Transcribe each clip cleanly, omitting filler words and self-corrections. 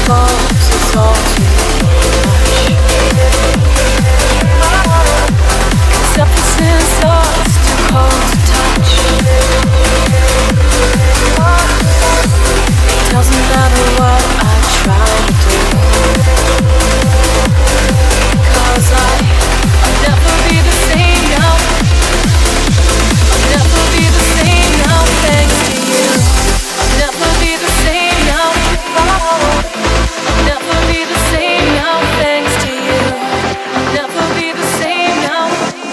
falls is all too much. 'Cause everything's lost, too cold to touch. It doesn't matter what I try to do, 'cause I'll never be the same now. I'll never be the same now, thanks to you. I'll never be the same now. I'll never be the same now, thanks to you. I'll never be the same now.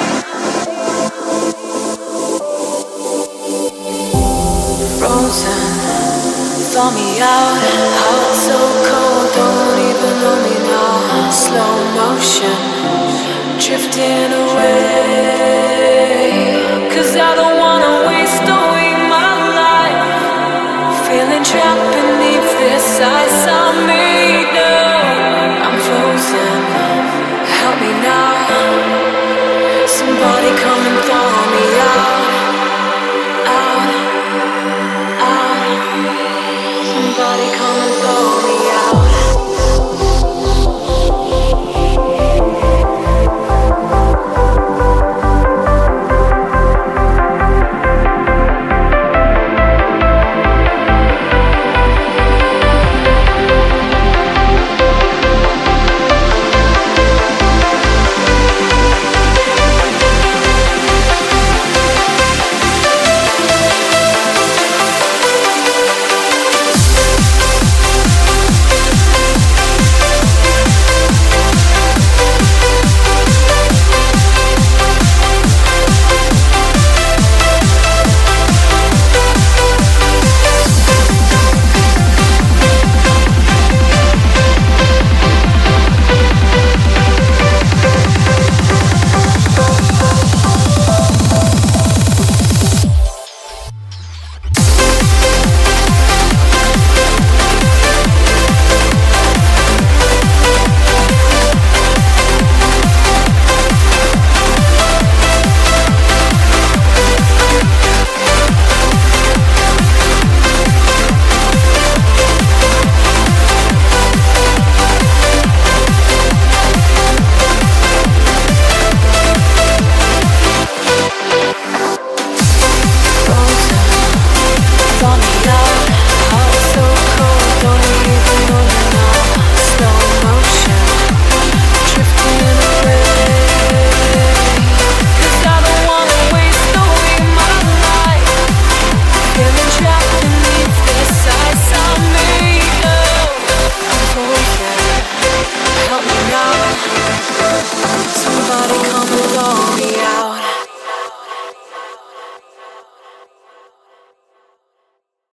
Frozen, thaw me out. Heart so cold, don't even know me now. Slow motion, drifting away. 'Cause I don't wanna waste away my life, feeling trapped beneath this ice I made. No, I'm frozen, help me now. Somebody come and thaw me out, out, out. Somebody come and thaw